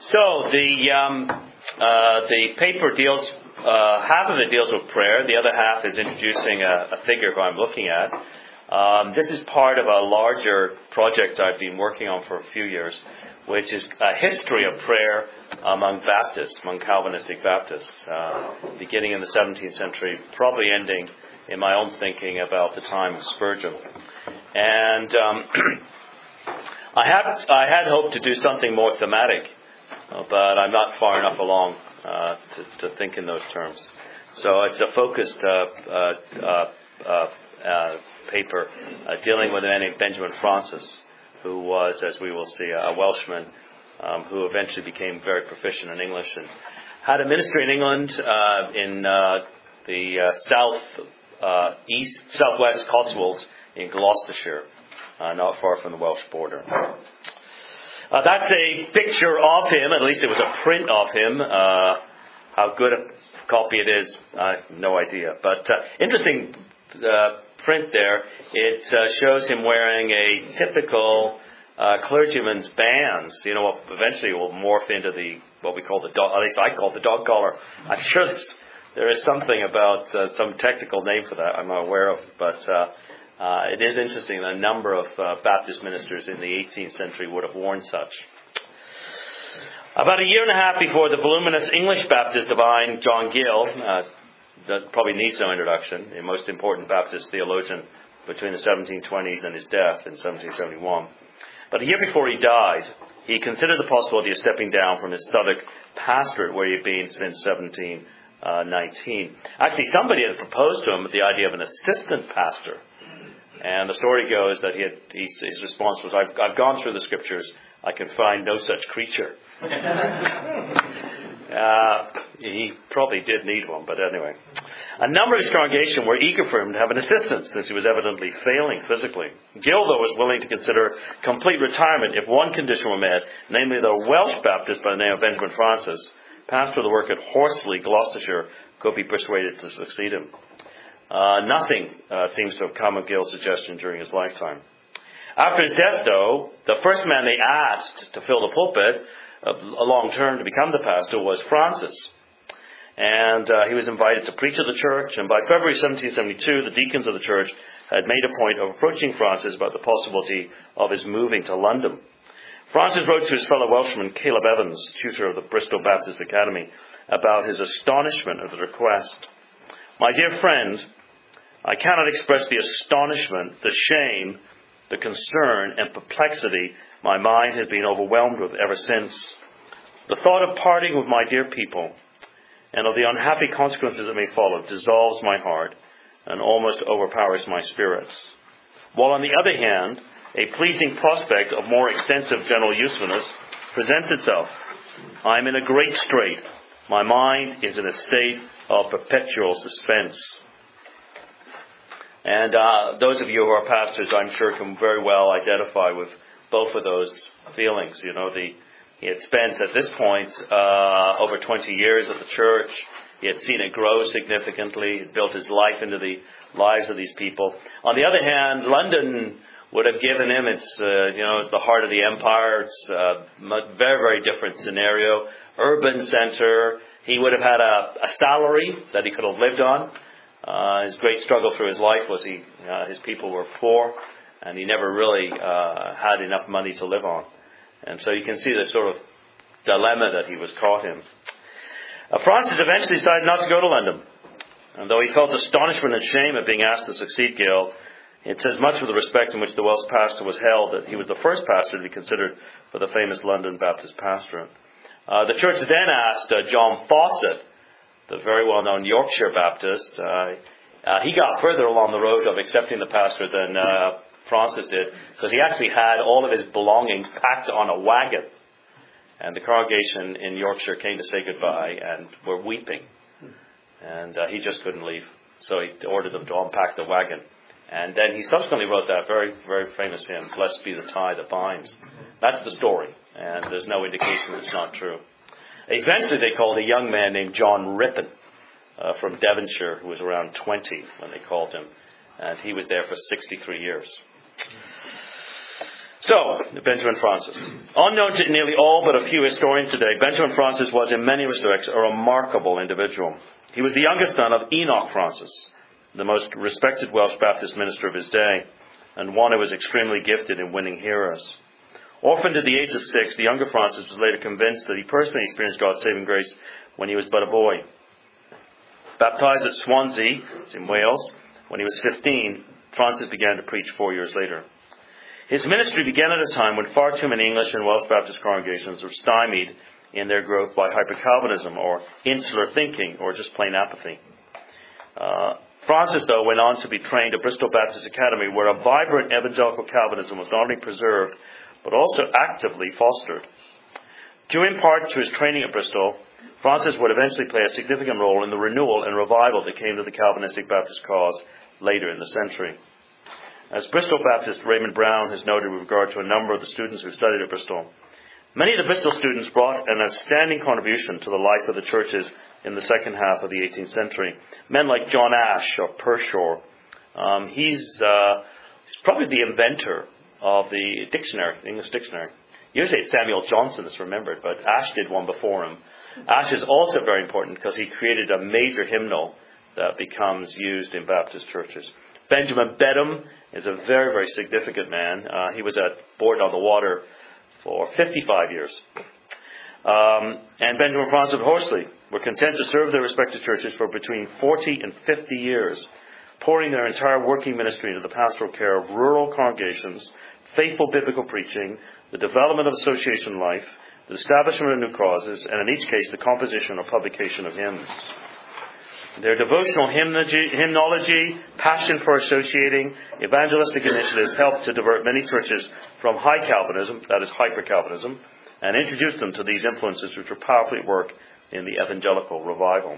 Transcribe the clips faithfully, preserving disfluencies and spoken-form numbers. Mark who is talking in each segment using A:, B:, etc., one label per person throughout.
A: So the um, uh, the paper deals, uh, half of it deals with prayer. The other half is introducing a, a figure who I'm looking at. Um, this is part of a larger project I've been working on for a few years, which is a history of prayer among Baptists, among Calvinistic Baptists, uh, beginning in the seventeenth century, probably ending, in my own thinking, about the time of Spurgeon. And um, I had I had hoped to do something more thematic, but I'm not far enough along uh, to, to think in those terms. So it's a focused uh, uh, uh, uh, uh, paper uh, dealing with a man named Benjamin Francis, who was, as we will see, a Welshman um, who eventually became very proficient in English and had a ministry in England uh, in uh, the uh, south uh, east southwest Cotswolds in Gloucestershire, uh, not far from the Welsh border. Uh, that's a picture of him. At least it was a print of him. Uh, how good a copy it is, I have no idea. But uh, interesting uh, print there. It uh, shows him wearing a typical uh, clergyman's bands. You know, eventually it will morph into the what we call the dog. At least I call it the dog collar. I'm sure there's, there is something about uh, some technical name for that I'm not aware of, but. Uh, Uh, it is interesting that a number of uh, Baptist ministers in the eighteenth century would have worn such. About a year and a half before the voluminous English Baptist divine John Gill, uh, that probably needs no introduction, the most important Baptist theologian between the seventeen twenties and his death in seventeen seventy-one. But a year before he died, he considered the possibility of stepping down from his Southwark pastorate where he had been since seventeen nineteen. Actually, somebody had proposed to him the idea of an assistant pastor. And the story goes that he had, his, his response was, I've, I've gone through the scriptures. I can find no such creature. uh, he probably did need one, but anyway. A number of his congregation were eager for him to have an assistant, since he was evidently failing physically. Gill, though, was willing to consider complete retirement if one condition were met, namely that a Welsh Baptist by the name of Benjamin Francis, pastor of the work at Horsley, Gloucestershire, could be persuaded to succeed him. Uh, nothing uh, seems to have come of Gill's suggestion during his lifetime. After his death, though, the first man they asked to fill the pulpit, uh, a long term to become the pastor, was Francis. And uh, he was invited to preach at the church, and by February seventeen seventy-two, the deacons of the church had made a point of approaching Francis about the possibility of his moving to London. Francis wrote to his fellow Welshman, Caleb Evans, tutor of the Bristol Baptist Academy, about his astonishment at the request. My dear friend, I cannot express the astonishment, the shame, the concern and perplexity my mind has been overwhelmed with ever since. The thought of parting with my dear people and of the unhappy consequences that may follow dissolves my heart and almost overpowers my spirits. While on the other hand, a pleasing prospect of more extensive general usefulness presents itself. I am in a great strait. My mind is in a state of perpetual suspense. And uh, those of you who are pastors, I'm sure, can very well identify with both of those feelings. You know, the, he had spent at this point uh, over twenty years at the church. He had seen it grow significantly. He had built his life into the lives of these people. On the other hand, London would have given him, it's, uh, you know, it's the heart of the empire. It's a very, very different scenario. Urban center. He would have had a, a salary that he could have lived on. Uh, his great struggle through his life was he, uh, his people were poor, and he never really uh, had enough money to live on. And so you can see the sort of dilemma that he was caught in. Uh, Francis eventually decided not to go to London. And though he felt astonishment and shame at being asked to succeed Gill, it says much of the respect in which the Welsh pastor was held that he was the first pastor to be considered for the famous London Baptist pastorate. Uh, the church then asked uh, John Fawcett, the very well-known Yorkshire Baptist. Uh, uh, he got further along the road of accepting the pastor than uh, Francis did, because he actually had all of his belongings packed on a wagon. And the congregation in Yorkshire came to say goodbye and were weeping. And uh, he just couldn't leave. So he ordered them to unpack the wagon. And then he subsequently wrote that very, very famous hymn, Blessed be the tie that binds. That's the story. And there's no indication it's not true. Eventually they called a young man named John Rippon uh, from Devonshire, who was around twenty when they called him. And he was there for sixty-three years. So, Benjamin Francis. Unknown to nearly all but a few historians today, Benjamin Francis was in many respects a remarkable individual. He was the youngest son of Enoch Francis, the most respected Welsh Baptist minister of his day, and one who was extremely gifted in winning hearers. Orphaned at the age of six, the younger Francis was later convinced that he personally experienced God's saving grace when he was but a boy. Baptized at Swansea, it's in Wales, when he was fifteen, Francis began to preach four years later. His ministry began at a time when far too many English and Welsh Baptist congregations were stymied in their growth by hyper-Calvinism or insular thinking or just plain apathy. Uh, Francis, though, went on to be trained at Bristol Baptist Academy, where a vibrant evangelical Calvinism was not only preserved, but also actively fostered. Due in part to his training at Bristol, Francis would eventually play a significant role in the renewal and revival that came to the Calvinistic Baptist cause later in the century. As Bristol Baptist Raymond Brown has noted with regard to a number of the students who studied at Bristol, many of the Bristol students brought an outstanding contribution to the life of the churches in the second half of the eighteenth century. Men like John Ash of Pershore. Um, he's, uh, he's probably the inventor of the dictionary, the English dictionary. Usually it's Samuel Johnson that's remembered, but Ash did one before him. Ash is also very important because he created a major hymnal that becomes used in Baptist churches. Benjamin Bedham is a very, very significant man. Uh, he was at Board on the Water for fifty-five years. Um, and Benjamin Francis of Horsley were content to serve their respective churches for between forty and fifty years, pouring their entire working ministry into the pastoral care of rural congregations, faithful biblical preaching, the development of association life, the establishment of new causes, and in each case the composition or publication of hymns. Their devotional hymnology, hymnology, passion for associating, evangelistic initiatives helped to divert many churches from high Calvinism, that is hyper-Calvinism, and introduce them to these influences which were powerfully at work in the evangelical revival.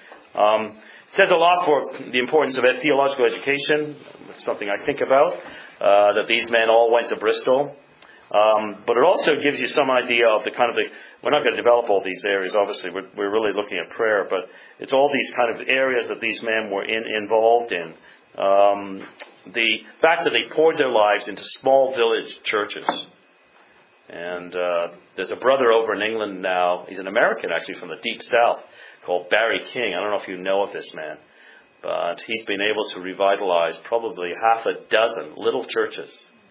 A: Um, it says a lot for the importance of theological education. It's something I think about, uh, that these men all went to Bristol. Um, but it also gives you some idea of the kind of the, we're not going to develop all these areas, obviously, we're, we're really looking at prayer, but it's all these kind of areas that these men were in, involved in. Um, the fact that they poured their lives into small village churches. And uh, there's a brother over in England now, he's an American actually from the deep south, called Barry King. I don't know if you know of this man, but he's been able to revitalize probably half a dozen little churches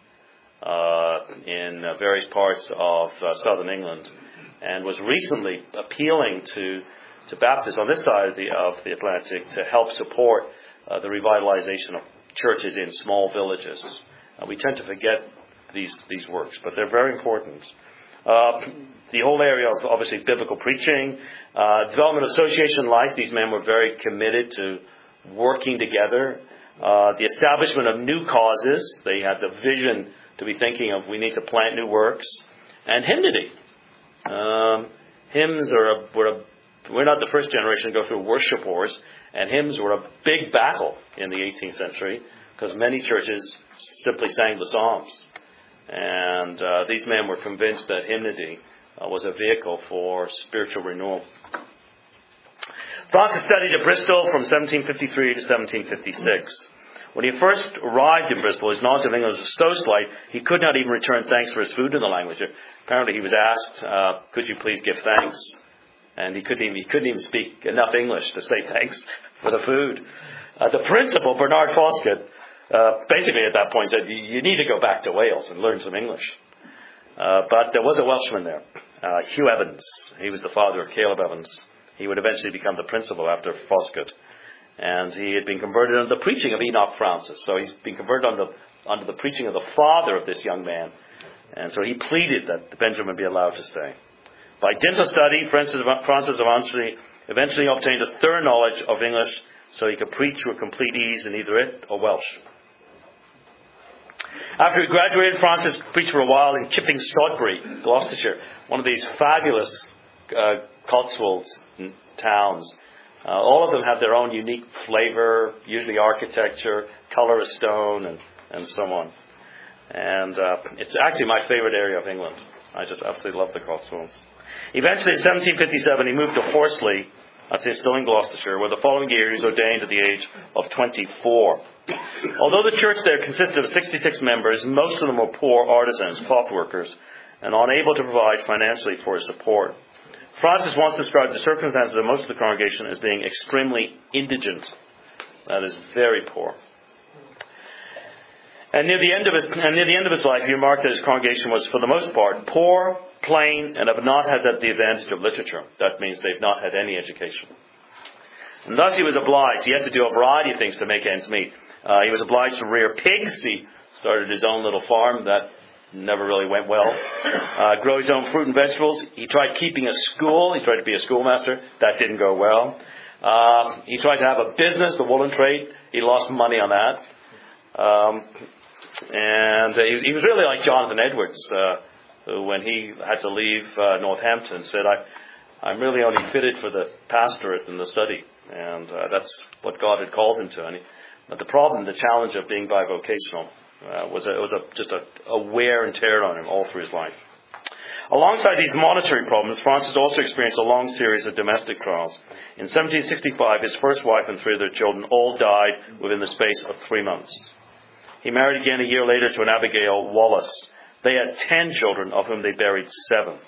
A: Uh, in uh, various parts of uh, southern England, and was recently appealing to to Baptists on this side of the of the Atlantic to help support uh, the revitalization of churches in small villages. Uh, we tend to forget these these works, but they're very important. Uh, the whole area of obviously biblical preaching, uh, development of association life. These men were very committed to working together. Uh, the establishment of new causes. They had the vision to be thinking of, we need to plant new works. And hymnody. Um, hymns are a, were a, we're not the first generation to go through worship wars, and hymns were a big battle in the eighteenth century, because many churches simply sang the Psalms. And uh, these men were convinced that hymnody uh, was a vehicle for spiritual renewal. Francis studied at Bristol from seventeen fifty-three to seventeen fifty-six. When he first arrived in Bristol, his knowledge of English was so slight, he could not even return thanks for his food in the language. Apparently he was asked, uh, could you please give thanks? And he couldn't even, he couldn't even speak enough English to say thanks for the food. Uh, the principal, Bernard Foskett, uh, basically at that point said, you need to go back to Wales and learn some English. Uh, but there was a Welshman there, uh, Hugh Evans. He was the father of Caleb Evans. He would eventually become the principal after Foskett. And he had been converted under the preaching of Enoch Francis. So he's been converted under, under the preaching of the father of this young man. And so he pleaded that Benjamin be allowed to stay. By dint of study, Francis eventually, eventually obtained a thorough knowledge of English so he could preach with complete ease in either it or Welsh. After he graduated, Francis preached for a while in Chipping Sodbury, Gloucestershire, one of these fabulous uh, Cotswolds towns. Uh, all of them have their own unique flavor, usually architecture, color of stone, and, and so on. And uh, it's actually my favorite area of England. I just absolutely love the Cotswolds. Eventually, in seventeen fifty-seven, he moved to Horsley, I'd say still in Gloucestershire, where the following year he was ordained at the age of twenty-four. Although the church there consisted of sixty-six members, most of them were poor artisans, cloth workers, and unable to provide financially for his support. Francis once described the circumstances of most of the congregation as being extremely indigent. That is very poor. And near the end of it, and near the end of his life, he remarked that his congregation was, for the most part, poor, plain, and have not had the advantage of literature. That means they've not had any education. And thus he was obliged. He had to do a variety of things to make ends meet. Uh, he was obliged to rear pigs. He started his own little farm. That never really went well. Uh, grow his own fruit and vegetables. He tried keeping a school. He tried to be a schoolmaster. That didn't go well. Uh, he tried to have a business, the woolen trade. He lost money on that. Um, and uh, he, he was really like Jonathan Edwards, uh, who, when he had to leave uh, Northampton, said, I, I'm really only fitted for the pastorate and the study. And uh, that's what God had called him to. And he, but the problem, the challenge of being bivocational, uh, was, a, it was a, just a, a wear and tear on him all through his life. Alongside these monetary problems, Francis also experienced a long series of domestic trials. In seventeen sixty-five, his first wife and three of their children all died within the space of three months. He married again a year later to an Abigail Wallace. They had ten children, of whom they buried seven.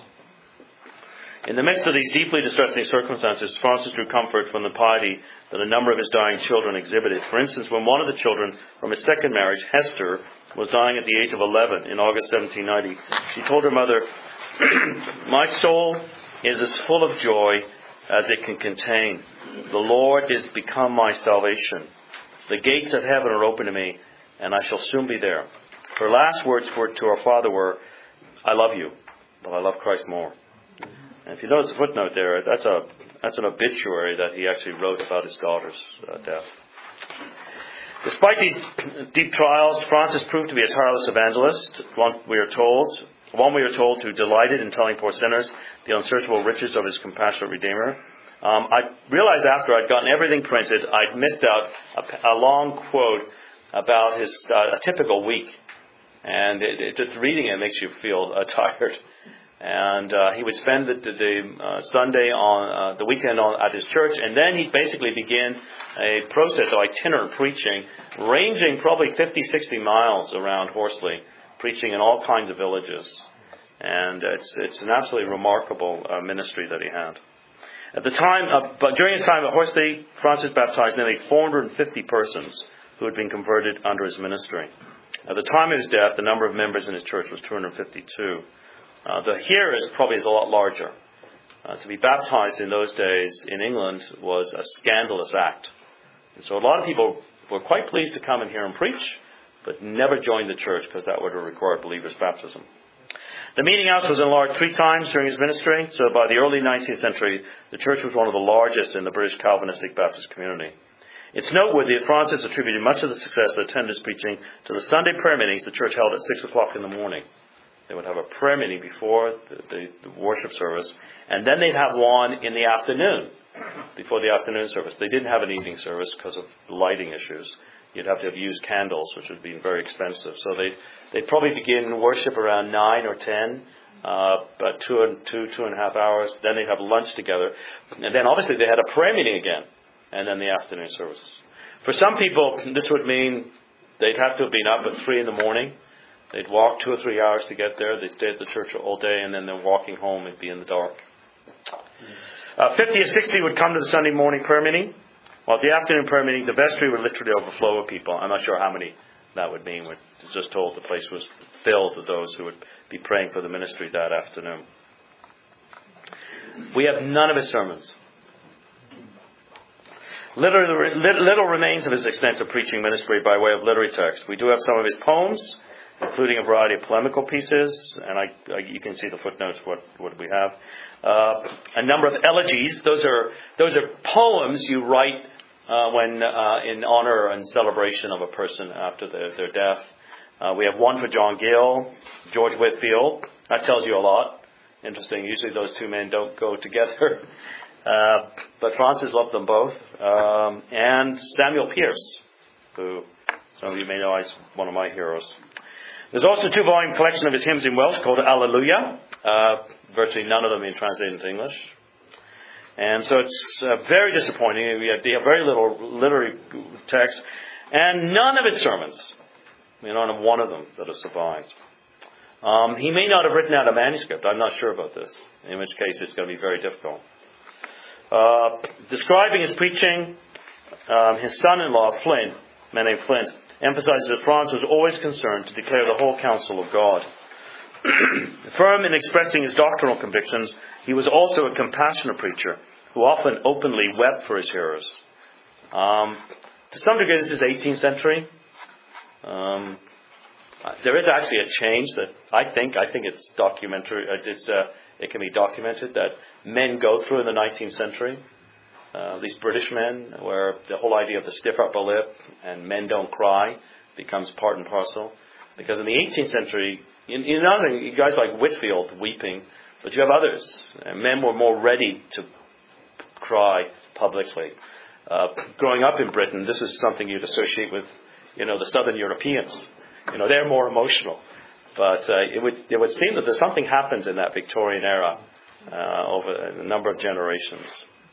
A: In the midst of these deeply distressing circumstances, Francis drew comfort from the piety that a number of his dying children exhibited. For instance, when one of the children from his second marriage, Hester, was dying at the age of eleven in August seventeen ninety, she told her mother, My soul is as full of joy as it can contain. The Lord is become my salvation. The gates of heaven are open to me, and I shall soon be there. Her last words for, to her father were, I love you, but I love Christ more. And if you notice the footnote there, that's a that's an obituary that he actually wrote about his daughter's uh, death. Despite these deep trials, Francis proved to be a tireless evangelist, one we are told, one we are told who delighted in telling poor sinners the unsearchable riches of his compassionate Redeemer. Um, I realized after I'd gotten everything printed, I'd missed out a, a long quote about his uh, a typical week. And it, it, just reading it makes you feel uh, tired. And uh, he would spend the, the, the uh, Sunday on uh, the weekend on, at his church, and then he'd basically begin a process of itinerant preaching, ranging probably fifty, sixty miles around Horsley, preaching in all kinds of villages. And it's it's an absolutely remarkable uh, ministry that he had. At the time, of, but during his time at Horsley, Francis baptized nearly four hundred fifty persons who had been converted under his ministry. At the time of his death, the number of members in his church was two hundred fifty-two. Uh, the here is probably is a lot larger. Uh, to be baptized in those days in England was a scandalous act. And so a lot of people were quite pleased to come and hear him preach, but never joined the church because that would have required believers' baptism. The meeting house was enlarged three times during his ministry, so by the early nineteenth century, the church was one of the largest in the British Calvinistic Baptist community. It's noteworthy that Francis attributed much of the success of attendance preaching to the Sunday prayer meetings the church held at six o'clock in the morning. They would have a prayer meeting before the, the, the worship service, and then they'd have one in the afternoon, before the afternoon service. They didn't have an evening service because of lighting issues. You'd have to have used candles, which would be very expensive. So they'd, they'd probably begin worship around nine or ten, uh, about two and two, two and a half hours. Then they'd have lunch together. And then obviously they had a prayer meeting again, and then the afternoon service. For some people, this would mean they'd have to have been up at three in the morning. They'd walk two or three hours to get there. They'd stay at the church all day, and then they're walking home. It'd be in the dark. Uh, fifty or sixty would come to the Sunday morning prayer meeting. While at the afternoon prayer meeting, the vestry would literally overflow with people. I'm not sure how many that would mean. We're just told the place was filled with those who would be praying for the ministry that afternoon. We have none of his sermons. Little, little remains of his extensive preaching ministry by way of literary text. We do have some of his poems, including a variety of polemical pieces, and I, I, you can see the footnotes, what, what we have. Uh, a number of elegies. Those are those are poems you write uh, when uh, in honor and celebration of a person after their, their death. Uh, we have one for John Gill, George Whitefield. That tells you a lot. Interesting. Usually those two men don't go together. Uh, but Francis loved them both. Um, and Samuel Pierce, who some of you may know as one of my heroes. There's also a two-volume collection of his hymns in Welsh called Alleluia. Uh, virtually none of them being translated into English.
B: And so it's uh, very disappointing. We have, they have very little literary text, and none of his sermons, you know, not one of them that has survived. Um, he may not have written out a manuscript. I'm not sure about this, in which case it's going to be very difficult. Uh, describing his preaching, um, his son-in-law, Flint, a man named Flint, emphasizes that Francis was always concerned to declare the whole counsel of God. Firm in expressing his doctrinal convictions, he was also a compassionate preacher who often openly wept for his hearers. Um, to some degree, this is eighteenth century. Um, there is actually a change that I think I think it's documentary. It's uh, it can be documented that men go through in the nineteenth century. Uh, these British men, where the whole idea of the stiff upper lip and men don't cry becomes part and parcel. Because in the eighteenth century, you, you know, you guys like Whitefield weeping, but you have others. And men were more ready to cry publicly. Uh, growing up in Britain, this is something you'd associate with, you know, the Southern Europeans. You know, they're more emotional. But uh, it would it would seem that there's something happens in that Victorian era uh, over a number of generations.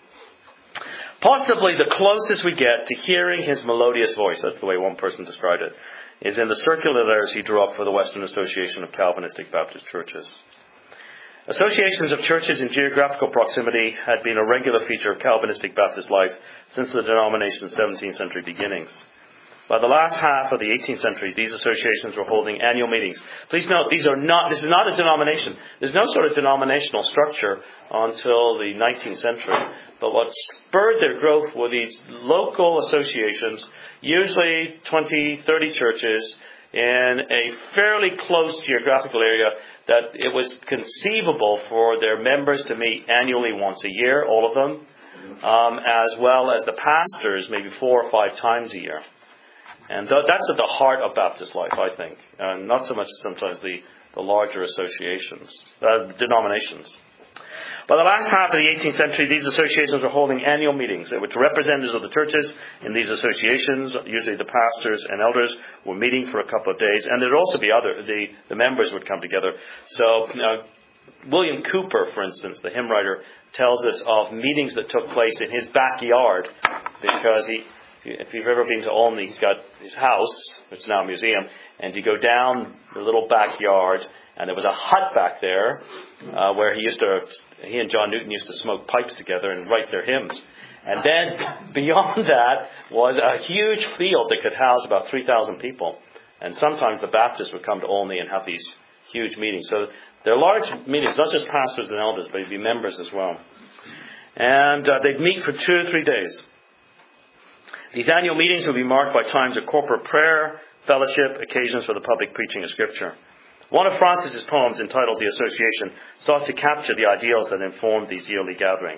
B: Possibly the closest we get to hearing his melodious voice, that's the way one person described it, is in the circular letters he drew up for the Western Association of Calvinistic Baptist Churches. Associations of churches in geographical proximity had been a regular feature of Calvinistic Baptist life since the denomination's seventeenth century beginnings. By the last half of the eighteenth century, these associations were holding annual meetings. Please note, these are not, this is not a denomination. There's no sort of denominational structure until the nineteenth century. But what spurred their growth were these local associations, usually twenty, thirty churches in a fairly close geographical area, that it was conceivable for their members to meet annually once a year, all of them, um, as well as the pastors maybe four or five times a year. And th- that's at the heart of Baptist life, I think. Uh, not so much sometimes the, the larger associations, uh, denominations. By the last half of the eighteenth century, these associations were holding annual meetings at which representatives of the churches in these associations, usually the pastors and elders, were meeting for a couple of days. And there'd also be other, the, the members would come together. So, you know, William Cooper, for instance, the hymn writer, tells us of meetings that took place in his backyard, because he, if you've ever been to Olney, he's got his house, which is now a museum, and you go down the little backyard, and there was a hut back there uh, where he used to, he and John Newton used to smoke pipes together and write their hymns. And then beyond that was a huge field that could house about three thousand people. And sometimes the Baptists would come to Olney and have these huge meetings. So they're large meetings, not just pastors and elders, but they'd be members as well. And uh, they'd meet for two or three days. These annual meetings would be marked by times of corporate prayer, fellowship, occasions for the public preaching of Scripture. One of Francis's poems, entitled The Association, sought to capture the ideals that informed these yearly gatherings.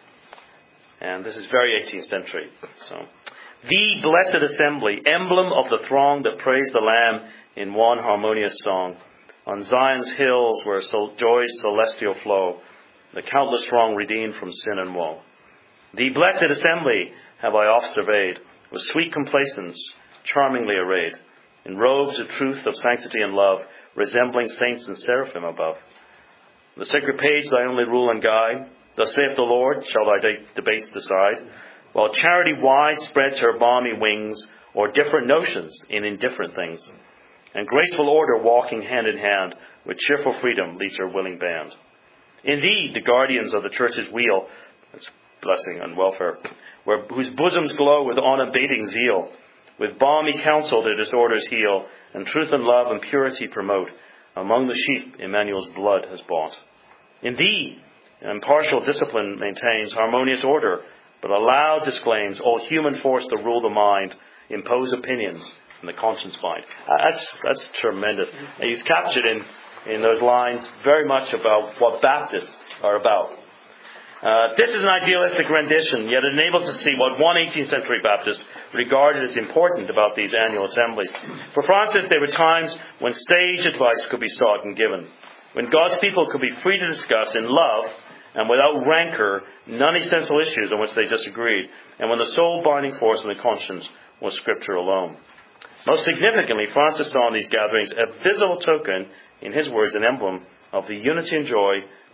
B: And this is very eighteenth century. So, the blessed assembly, emblem of the throng that praise the Lamb in one harmonious song. On Zion's hills where joy's celestial flow, the countless throng redeemed from sin and woe. The blessed assembly have I oft surveyed, with sweet complacence, charmingly arrayed, in robes of truth, of sanctity and love, resembling saints and seraphim above. The sacred page thy only rule and guide, thus saith the Lord, shall thy de- debates decide, while charity wide spreads her balmy wings, or different notions in indifferent things, and graceful order walking hand in hand, with cheerful freedom leads her willing band. Indeed, the guardians of the church's weal, that's blessing and welfare, where, whose bosoms glow with unabating zeal, with balmy counsel their disorders heal, and truth and love and purity promote. Among the sheep Emmanuel's blood has bought. In thee, impartial discipline maintains harmonious order, but aloud disclaims all human force to rule the mind, impose opinions, and the conscience find. That's that's tremendous. And he's captured in, in those lines very much about what Baptists are about. Uh, this is an idealistic rendition, yet it enables us to see what one eighteenth century Baptist regarded as important about these annual assemblies. For Francis, there were times when sage advice could be sought and given, when God's people could be free to discuss in love and without rancor non-essential issues on which they disagreed, and when the sole binding force in the conscience was Scripture alone. Most significantly, Francis saw in these gatherings a visible token, in his words, an emblem of the unity and joy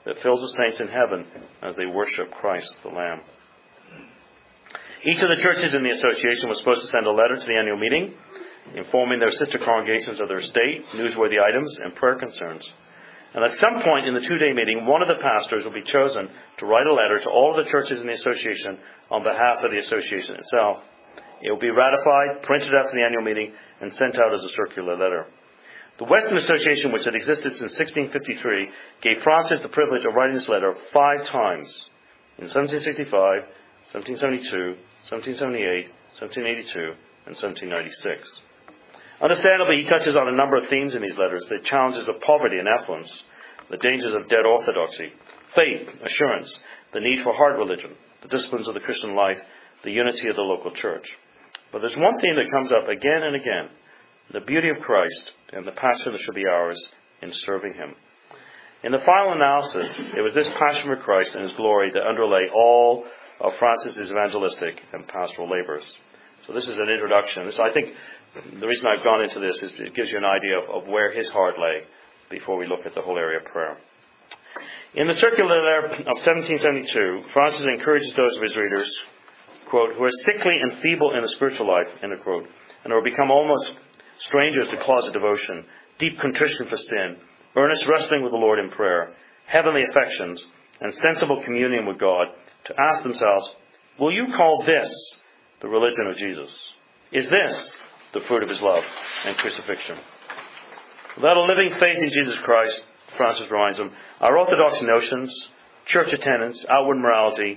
B: that fills the saints in heaven as they worship Christ the Lamb. Each of the churches in the association was supposed to send a letter to the annual meeting, informing their sister congregations of their state, newsworthy items, and prayer concerns. And at some point in the two-day meeting, one of the pastors will be chosen to write a letter to all of the churches in the association on behalf of the association itself. It will be ratified, printed after the annual meeting, and sent out as a circular letter. The Western Association, which had existed since sixteen fifty-three, gave Francis the privilege of writing this letter five times, in seventeen sixty-five, seventeen seventy-two, seventeen seventy-eight, seventeen eighty-two, and seventeen ninety-six. Understandably, he touches on a number of themes in these letters: the challenges of poverty and affluence, the dangers of dead orthodoxy, faith, assurance, the need for hard religion, the disciplines of the Christian life, the unity of the local church. But there's one theme that comes up again and again: the beauty of Christ and the passion that should be ours in serving Him. In the final analysis, it was this passion for Christ and His glory that underlay all of Francis's evangelistic and pastoral labors. So this is an introduction. This, I think the reason I've gone into this is it gives you an idea of, of where his heart lay before we look at the whole area of prayer. In the circular letter of seventeen seventy-two, Francis encourages those of his readers, quote, who are sickly and feeble in the spiritual life, end of quote, and who have become almost strangers to closet devotion, deep contrition for sin, earnest wrestling with the Lord in prayer, heavenly affections, and sensible communion with God, to ask themselves, will you call this the religion of Jesus? Is this the fruit of His love and crucifixion? Without a living faith in Jesus Christ, Francis reminds them, our orthodox notions, church attendance, outward morality,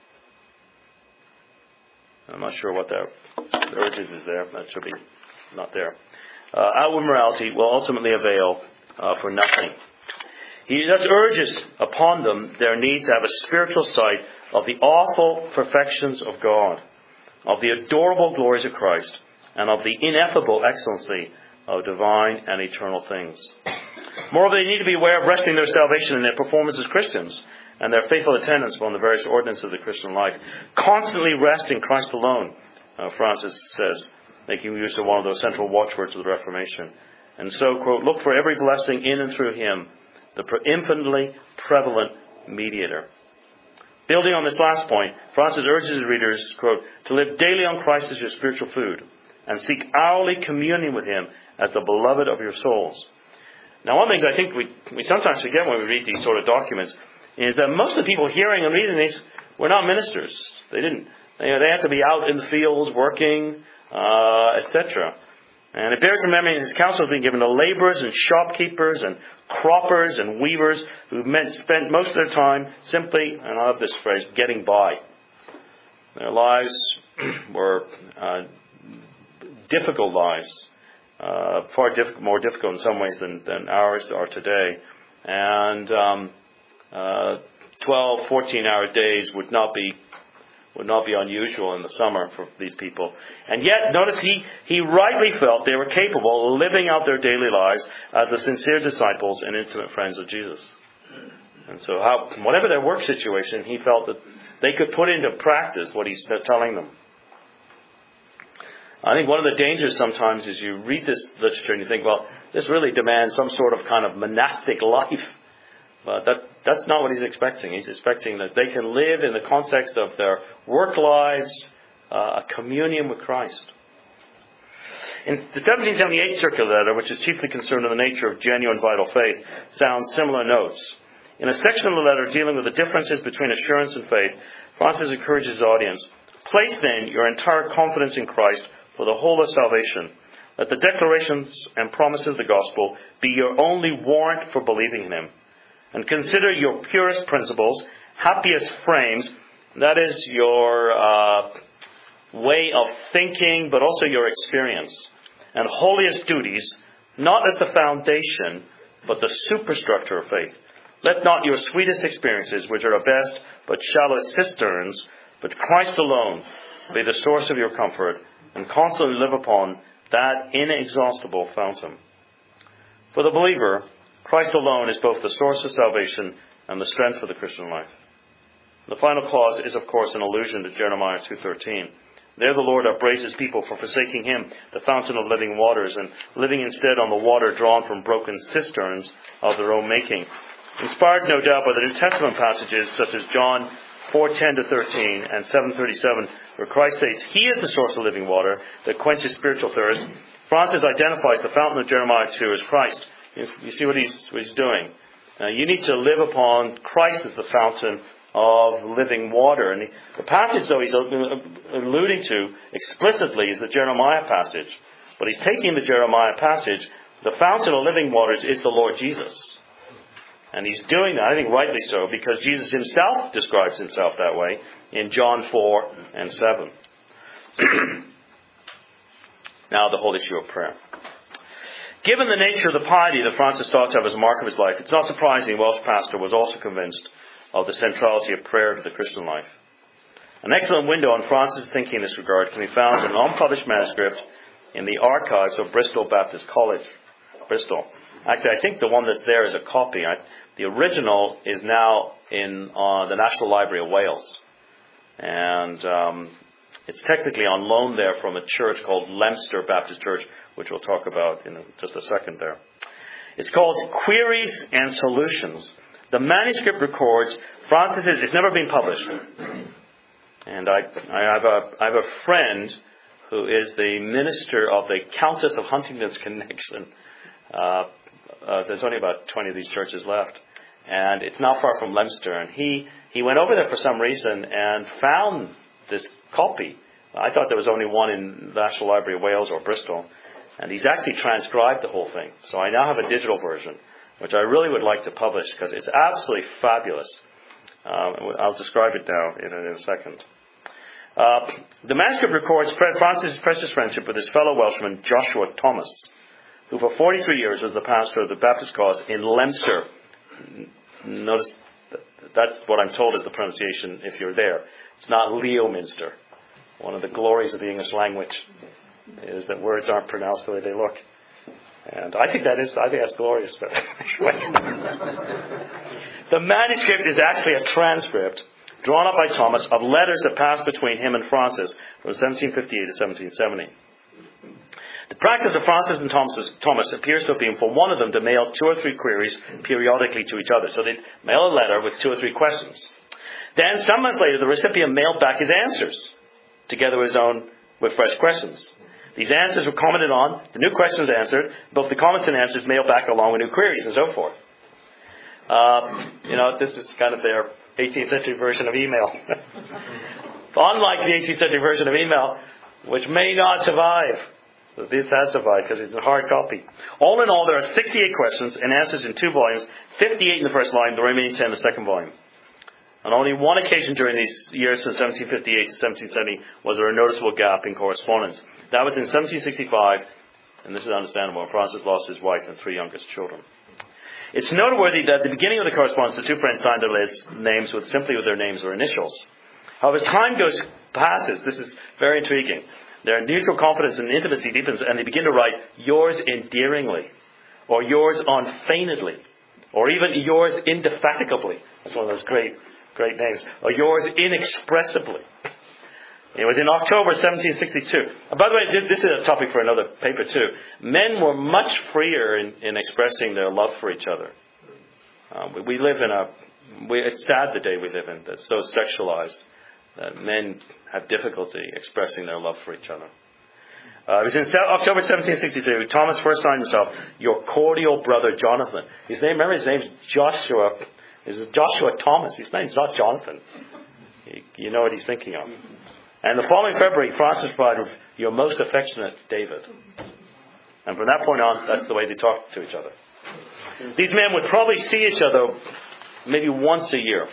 B: I'm not sure what that urges is there. That should be not there. Uh, outward morality will ultimately avail uh, for nothing. He thus urges upon them their need to have a spiritual sight of the awful perfections of God, of the adorable glories of Christ, and of the ineffable excellency of divine and eternal things. Moreover, they need to be aware of resting their salvation in their performance as Christians and their faithful attendance upon the various ordinances of the Christian life. Constantly rest in Christ alone, uh, Francis says, making use of one of those central watchwords of the Reformation. And so, quote, look for every blessing in and through Him, the infinitely prevalent mediator. Building on this last point, Francis urges his readers, quote, to live daily on Christ as your spiritual food, and seek hourly communion with Him as the beloved of your souls. Now, one of the things I think we, we sometimes forget when we read these sort of documents is that most of the people hearing and reading these were not ministers. They didn't. They, they had to be out in the fields working, uh, et cetera. And it bears remembering his counsel has been given to laborers and shopkeepers and croppers and weavers who meant, spent most of their time simply, and I love this phrase, getting by. Their lives were uh, difficult lives, uh, far diff- more difficult in some ways than, than ours are today. And um, uh, twelve, fourteen-hour days would not be would not be unusual in the summer for these people. And yet, notice he, he rightly felt they were capable of living out their daily lives as the sincere disciples and intimate friends of Jesus. And so, how, whatever their work situation, he felt that they could put into practice what he's telling them. I think one of the dangers sometimes is you read this literature and you think, well, this really demands some sort of kind of monastic life. But that, that's not what he's expecting. He's expecting that they can live in the context of their work lives, uh, a communion with Christ. In the seventeen seventy-eight circular letter, which is chiefly concerned with the nature of genuine vital faith, sounds similar notes. In a section of the letter dealing with the differences between assurance and faith, Francis encourages his audience, place then your entire confidence in Christ for the whole of salvation. Let the declarations and promises of the gospel be your only warrant for believing in Him. And consider your purest principles, happiest frames, that is your uh, way of thinking, but also your experience, and holiest duties, not as the foundation, but the superstructure of faith. Let not your sweetest experiences, which are at best but shallow cisterns, but Christ alone, be the source of your comfort, and constantly live upon that inexhaustible fountain. For the believer, Christ alone is both the source of salvation and the strength for the Christian life. The final clause is, of course, an allusion to Jeremiah two thirteen. There the Lord upbraids His people for forsaking Him, the fountain of living waters, and living instead on the water drawn from broken cisterns of their own making. inspired no doubt by the New Testament passages such as John four ten to thirteen and seven thirty-seven, where Christ states He is the source of living water that quenches spiritual thirst. Francis identifies the fountain of Jeremiah two as Christ. You see what he's, what he's doing. Uh, you need to live upon Christ as the fountain of living water. And the, the passage, though, he's alluding to explicitly is the Jeremiah passage. But he's taking the Jeremiah passage. The fountain of living waters is the Lord Jesus. And he's doing that, I think rightly so, because Jesus himself describes himself that way in John four and seven. Now the whole issue of prayer. Given the nature of the piety that Francis sought to have as a mark of his life, it's not surprising a Welsh pastor was also convinced of the centrality of prayer to the Christian life. An excellent window on Francis' thinking in this regard can be found in an unpublished manuscript in the archives of Bristol Baptist College, Bristol. Actually, I think the one that's there is a copy. I, the original is now in uh, the National Library of Wales. And um, it's technically on loan there from a church called Leominster Baptist Church, which we'll talk about in just a second there. It's called Queries and Solutions. The manuscript records Francis's, it's never been published. And I, I, have a, I have a friend who is the minister of the Countess of Huntingdon's Connection. Uh, uh, there's only about twenty of these churches left. And it's not far from Leominster. And he, he went over there for some reason and found this copy. I thought there was only one in the National Library of Wales or Bristol. And he's actually transcribed the whole thing. So I now have a digital version, which I really would like to publish because it's absolutely fabulous. Um, I'll describe it now in, in a second. Uh, the manuscript records Francis' precious friendship with his fellow Welshman, Joshua Thomas, who for forty-three years was the pastor of the Baptist cause in Leominster. Notice that's what I'm told is the pronunciation if you're there. It's not Leominster. One of the glories of the English language is that words aren't pronounced the way they look. And I think that is, I think that's glorious. But the manuscript is actually a transcript drawn up by Thomas of letters that passed between him and Francis from seventeen fifty-eight to seventeen seventy. The practice of Francis and Thomas, Thomas appears to have been for one of them to mail two or three queries periodically to each other. So they'd mail a letter with two or three questions. Then, some months later, the recipient mailed back his answers, together with his own, with fresh questions. These answers were commented on, the new questions answered, both the comments and answers mailed back along with new queries and so forth. Uh, you know, this is kind of their eighteenth century version of email. Unlike the eighteenth century version of email, which may not survive. This has survived because it's a hard copy. All in all, there are sixty-eight questions and answers in two volumes, fifty-eight in the first volume, the remaining ten in the second volume. On only one occasion during these years from seventeen fifty-eight to seventeen seventy was there a noticeable gap in correspondence. That was in seventeen sixty-five, and this is understandable, Francis lost his wife and three youngest children. It's noteworthy that at the beginning of the correspondence, the two friends signed their names with simply with their names or initials. However, as time goes passes, this is very intriguing. Their mutual confidence and intimacy deepens, and they begin to write yours endearingly, or yours unfeignedly, or even yours indefatigably. That's one of those great, great names. Or yours inexpressibly. It was in October seventeen sixty-two. And by the way, this is a topic for another paper too. Men were much freer in, in expressing their love for each other. Um, we, we live in a... We, it's sad the day we live in that's so sexualized that men have difficulty expressing their love for each other. Uh, it was in October seventeen sixty-two. Thomas first signed himself, your cordial brother Jonathan. His name, remember his name's Joshua. Is Joshua Thomas. His name's not Jonathan. You, you know what he's thinking of. And the following February, Francis replied, your most affectionate David. And from that point on, that's the way they talked to each other. These men would probably see each other maybe once a year.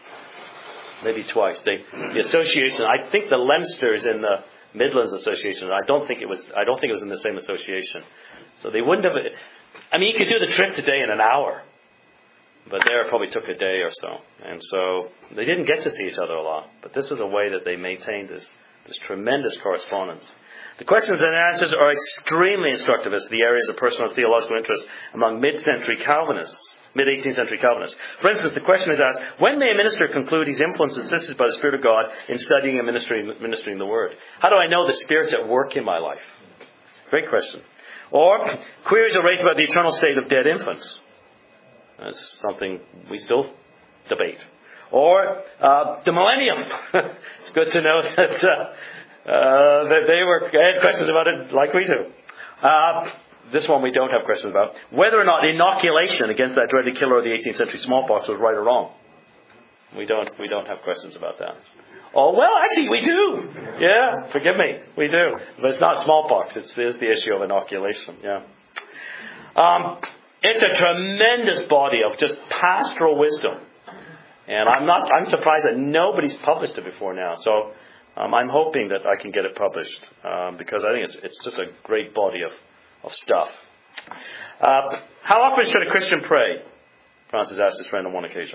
B: Maybe twice. They, the association, I think the Leominster is in the Midlands Association. I don't think it was, I don't think it was in the same association. So they wouldn't have, I mean, you could do the trip today in an hour. But there it probably took a day or so. And so they didn't get to see each other a lot. But this was a way that they maintained this, this tremendous correspondence. The questions and answers are extremely instructive as to the areas of personal theological interest among mid-century Calvinists, mid-eighteenth century Calvinists. For instance, the question is asked, when may a minister conclude he's influenced and assisted by the Spirit of God in studying and ministering, ministering the Word? How do I know the Spirit's at work in my life? Great question. Or, queries are raised about the eternal state of dead infants. That's something we still debate. Or uh, the millennium. It's good to know that, uh, uh, that they were they had questions about it like we do. Uh, this one we don't have questions about. Whether or not inoculation against that dreaded killer of the eighteenth century smallpox was right or wrong. We don't we don't have questions about that. Oh, well, actually, we do. Yeah, forgive me. We do. But it's not smallpox. It's, it's the issue of inoculation. Yeah. Um, it's a tremendous body of just pastoral wisdom. And I'm not, I'm surprised that nobody's published it before now. So um, I'm hoping that I can get it published. Um, because I think it's, it's just a great body of, of stuff. Uh, how often should a Christian pray? Francis asked his friend on one occasion.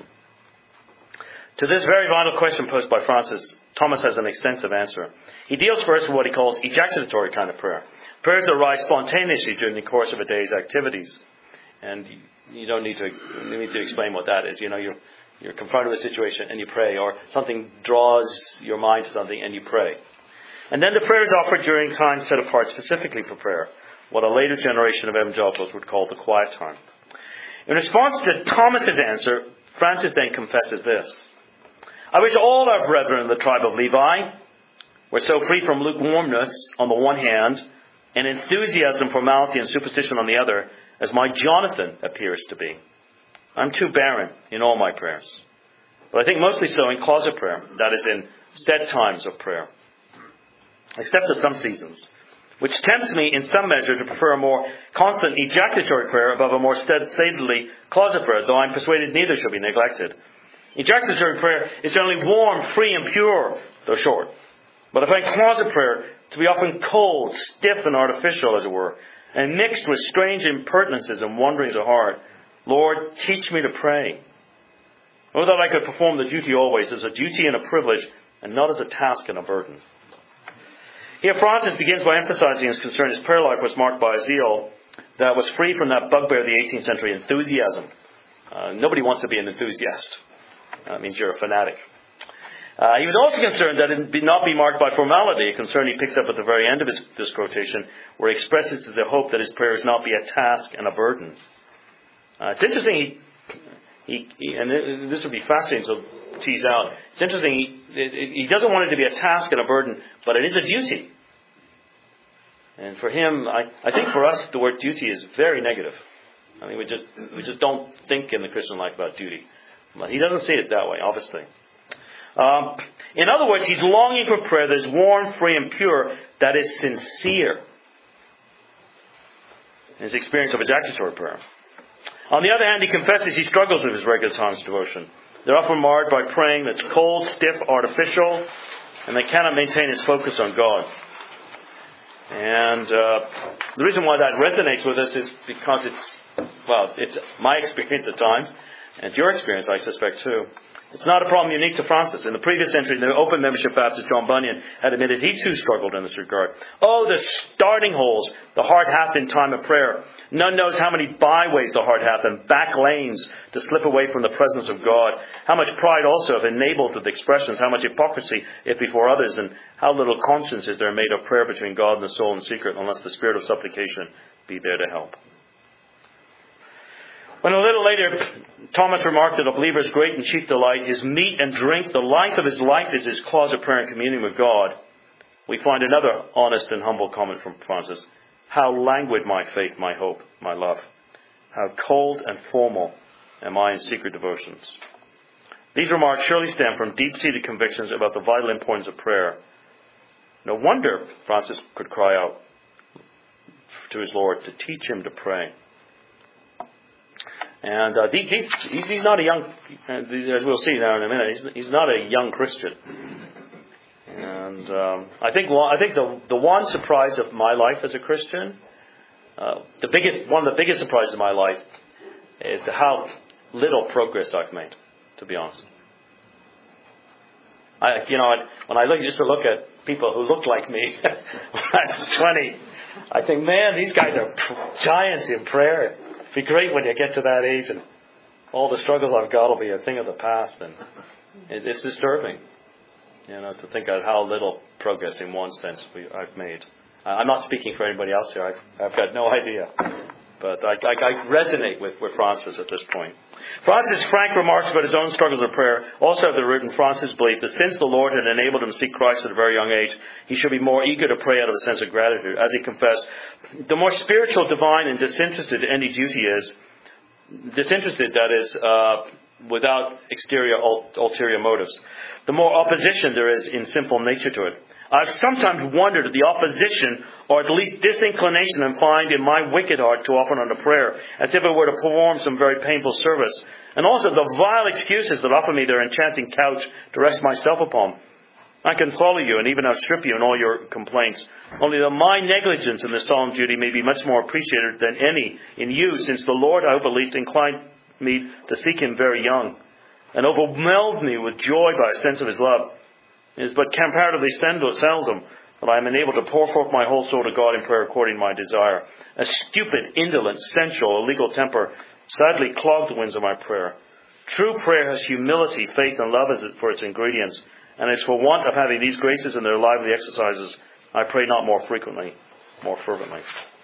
B: To this very vital question posed by Francis, Thomas has an extensive answer. He deals first with what he calls ejaculatory kind of prayer. Prayers that arise spontaneously during the course of a day's activities. And you don't need to you need to explain what that is. You know, you're, you're confronted with a situation and you pray, or something draws your mind to something and you pray. And then the prayer is offered during time set apart specifically for prayer, what a later generation of evangelicals would call the quiet time. In response to Thomas's answer, Francis then confesses this. I wish all our brethren in the tribe of Levi were so free from lukewarmness on the one hand, and enthusiasm, formality, and superstition on the other, as my Jonathan appears to be. I'm too barren in all my prayers. But I think mostly so in closet prayer, that is in stead times of prayer. Except at some seasons, which tempts me in some measure to prefer a more constant ejaculatory prayer above a more steadily closet prayer, though I'm persuaded neither should be neglected. Ejaculatory prayer is generally warm, free, and pure, though short. But I find closet prayer to be often cold, stiff, and artificial, as it were, and mixed with strange impertinences and wanderings of heart. Lord, teach me to pray. Oh, that I could perform the duty always as a duty and a privilege, and not as a task and a burden. Here Francis begins by emphasizing his concern his prayer life was marked by a zeal that was free from that bugbear of the eighteenth century enthusiasm. Uh, nobody wants to be an enthusiast. That means you're a fanatic. Uh, he was also concerned that it be not be marked by formality, a concern he picks up at the very end of his, this quotation, where he expresses the hope that his prayers not be a task and a burden. Uh, it's interesting, he, he, he, and this would be fascinating to tease out, it's interesting, he, it, he doesn't want it to be a task and a burden, but it is a duty. And for him, I, I think for us, the word duty is very negative. I mean, we just we just don't think in the Christian life about duty. But he doesn't see it that way, obviously. Um, in other words, he's longing for prayer that is warm, free, and pure, that is sincere. In his experience of ejaculatory prayer. On the other hand, he confesses he struggles with his regular times of devotion. They're often marred by praying that's cold, stiff, artificial, and they cannot maintain his focus on God. And uh, the reason why that resonates with us is because it's, well, it's my experience at times, and it's your experience, I suspect, too. It's not a problem unique to Francis. In the previous century, the open membership Baptist John Bunyan had admitted he too struggled in this regard. Oh, the starting holes the heart hath in time of prayer. None knows how many byways the heart hath and back lanes to slip away from the presence of God. How much pride also if enabled with expressions, how much hypocrisy if before others, and how little conscience is there made of prayer between God and the soul in secret, unless the spirit of supplication be there to help. When a little later, Thomas remarked that a believer's great and chief delight is meat and drink. The life of his life is his closet prayer and communion with God. We find another honest and humble comment from Francis. How languid my faith, my hope, my love. How cold and formal am I in secret devotions. These remarks surely stem from deep-seated convictions about the vital importance of prayer. No wonder Francis could cry out to his Lord to teach him to pray. And uh, he, he, he's not a young, as we'll see now in a minute, he's, he's not a young Christian. And um, I think well, I think the the one surprise of my life as a Christian, uh, the biggest one of the biggest surprises of my life, is to how little progress I've made. To be honest, I you know when I look just to look at people who look like me when I was twenty, I think, man, these guys are giants in prayer. It'd be great when you get to that age and all the struggles I've got will be a thing of the past, and it, it's disturbing, you know, to think of how little progress in one sense we, I've made. I'm not speaking for anybody else here. I've, I've got no idea. But I, I, I resonate with, with Francis at this point. Francis' frank remarks about his own struggles of prayer also have the root in Francis' belief that since the Lord had enabled him to seek Christ at a very young age, he should be more eager to pray out of a sense of gratitude. As he confessed, the more spiritual, divine, and disinterested any duty is, disinterested, that is, uh, without exterior, ulterior motives, the more opposition there is in sinful nature to it. I've sometimes wondered at the opposition, or at least disinclination I find in my wicked heart too often unto prayer, as if it were to perform some very painful service. And also the vile excuses that offer me their enchanting couch to rest myself upon. I can follow you and even outstrip you in all your complaints, only that my negligence in this solemn duty may be much more appreciated than any in you, since the Lord, I hope at least, inclined me to seek him very young, and overwhelmed me with joy by a sense of his love. It is but comparatively seldom that I am enabled to pour forth my whole soul to God in prayer according to my desire. A stupid, indolent, sensual, illegal temper sadly clogged the winds of my prayer. True prayer has humility, faith, and love as it for its ingredients, and it's for want of having these graces in their lively exercises, I pray not more frequently, more fervently.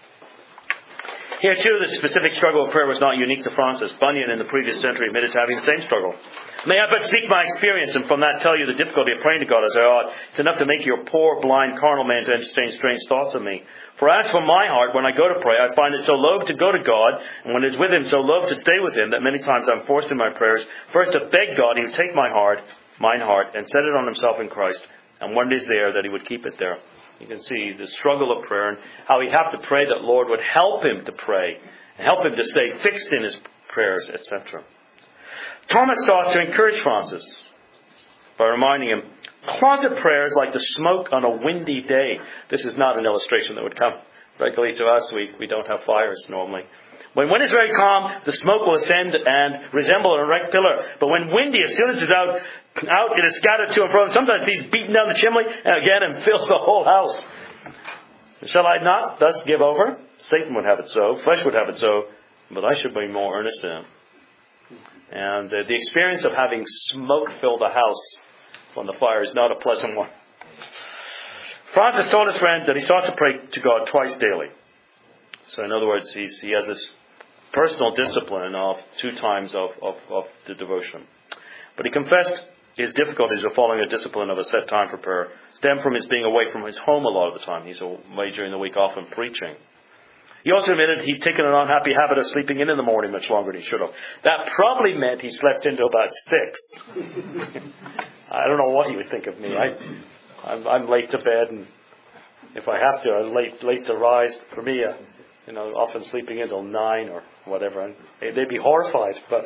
B: Here too, the specific struggle of prayer was not unique to Francis. Bunyan in the previous century admitted to having the same struggle. May I but speak my experience, and from that tell you the difficulty of praying to God as I ought. It's enough to make your poor, blind, carnal man to entertain strange thoughts of me. For as for my heart, when I go to pray, I find it so loath to go to God, and when it is with him, so loath to stay with him, that many times I'm forced in my prayers, first to beg God he would take my heart, mine heart, and set it on himself in Christ, and when it is there, that he would keep it there. You can see the struggle of prayer and how he'd have to pray that Lord would help him to pray and help him to stay fixed in his prayers, et cetera. Thomas sought to encourage Francis by reminding him, closet prayer is like the smoke on a windy day. This is not an illustration that would come regularly to us. We, we don't have fires normally. When wind is very calm, the smoke will ascend and resemble an erect pillar. But when windy, as soon as it's out, out it is scattered to and fro. Sometimes he's beaten down the chimney and again and fills the whole house. Shall I not thus give over? Satan would have it so. Flesh would have it so. But I should be more earnest in it. And uh, the experience of having smoke fill the house from the fire is not a pleasant one. Francis told his friend that he sought to pray to God twice daily. So in other words, he's, he has this personal discipline of two times of, of, of the devotion. But he confessed his difficulties of following a discipline of a set time for prayer stemmed from his being away from his home a lot of the time. He's away during the week, often preaching. He also admitted he'd taken an unhappy habit of sleeping in in the morning much longer than he should have. That probably meant he slept until about six. I don't know what he would think of me. I, I'm, I'm late to bed, and if I have to, I'm late, late to rise. For me, uh, you know, often sleeping until nine or whatever. And they'd be horrified. But,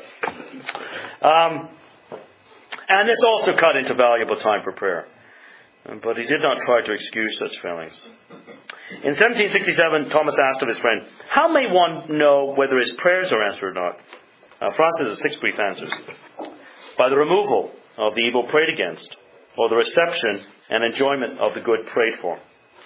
B: um, and this also cut into valuable time for prayer. But he did not try to excuse such failings. In seventeen sixty-seven, Thomas asked of his friend, how may one know whether his prayers are answered or not? Uh, Francis has six brief answers. By the removal of the evil prayed against, or the reception and enjoyment of the good prayed for.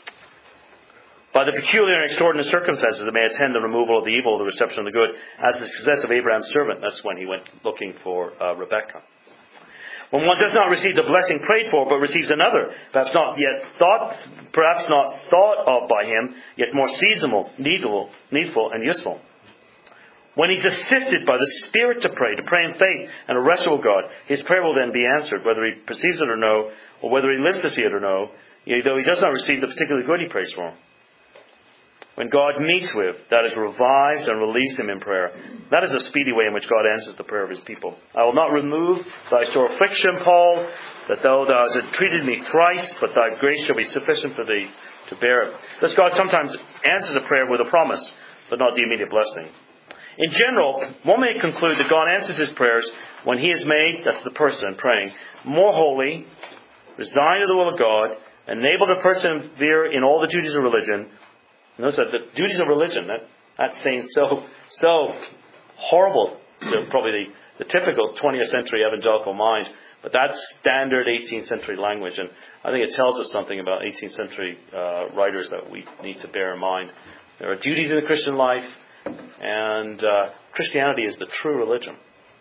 B: By the peculiar and extraordinary circumstances that may attend the removal of the evil, the reception of the good, as the success of Abraham's servant. That's when he went looking for uh, Rebekah. When one does not receive the blessing prayed for, but receives another, perhaps not yet thought, perhaps not thought of by him, yet more seasonable, needful, needful, and useful. When he's assisted by the Spirit to pray, to pray in faith and to wrestle with God, his prayer will then be answered, whether he perceives it or no, or whether he lives to see it or no, though he does not receive the particular good he prays for. When God meets with, that is, revives and relieves him in prayer. That is a speedy way in which God answers the prayer of his people. I will not remove thy sore affliction, Paul, that thou hast entreated me thrice, but thy grace shall be sufficient for thee to bear it. Thus God sometimes answers a prayer with a promise, but not the immediate blessing. In general, one may conclude that God answers his prayers when he is made, that's the person praying, more holy, resigned to the will of God, enabled to persevere in all the duties of religion. Notice that the duties of religion, that, that seems so so horrible to probably the, the typical twentieth century evangelical mind, but that's standard eighteenth century language, and I think it tells us something about eighteenth century uh, writers that we need to bear in mind. There are duties in the Christian life, and uh, Christianity is the true religion.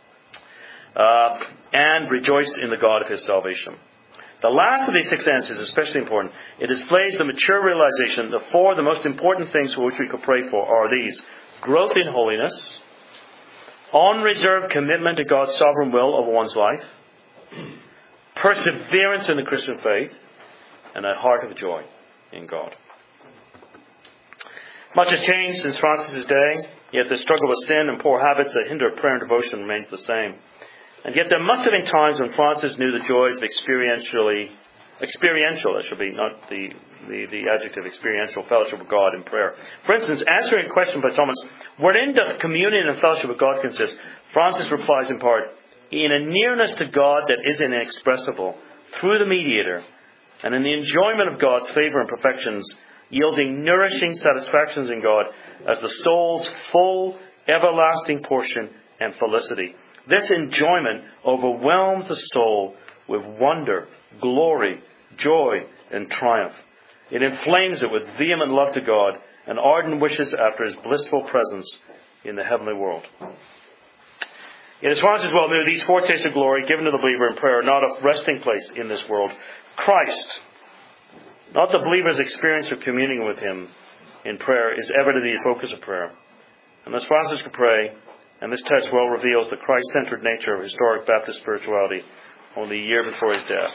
B: Uh, and rejoice in the God of his salvation. The last of these six answers is especially important. It displays the mature realization that four of the most important things for which we could pray for are these. growth in holiness, unreserved commitment to God's sovereign will over one's life, perseverance in the Christian faith, and a heart of joy in God. Much has changed since Francis' day, yet the struggle with sin and poor habits that hinder prayer and devotion remains the same. And yet there must have been times when Francis knew the joys of experientially, experiential, that should be, not the, the, the adjective, experiential fellowship with God in prayer. For instance, answering a question by Thomas, wherein doth communion and fellowship with God consist? Francis replies in part, in a nearness to God that is inexpressible, through the mediator, and in the enjoyment of God's favour and perfections, yielding nourishing satisfactions in God as the soul's full, everlasting portion and felicity. This enjoyment overwhelms the soul with wonder, glory, joy, and triumph. It inflames it with vehement love to God and ardent wishes after His blissful presence in the heavenly world. Yet as Francis well knew, these foretastes of glory given to the believer in prayer are not a resting place in this world. Christ, not the believer's experience of communing with Him in prayer, is ever to be the focus of prayer. And as Francis could pray, and this text well reveals the Christ-centered nature of historic Baptist spirituality only a year before his death.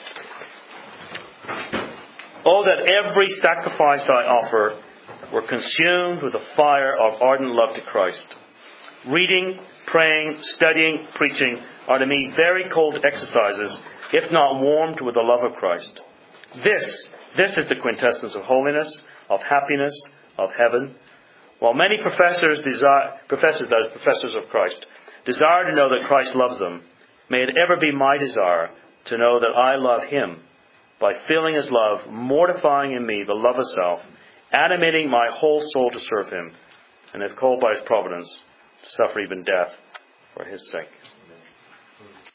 B: Oh, that every sacrifice I offer were consumed with the fire of ardent love to Christ. Reading, praying, studying, preaching are to me very cold exercises, if not warmed with the love of Christ. This, this is the quintessence of holiness, of happiness, of heaven. While many professors desire, professors, that is, professors of Christ, desire to know that Christ loves them, may it ever be my desire to know that I love Him by feeling His love, mortifying in me the love of self, animating my whole soul to serve Him, and if called by His providence, to suffer even death for His sake.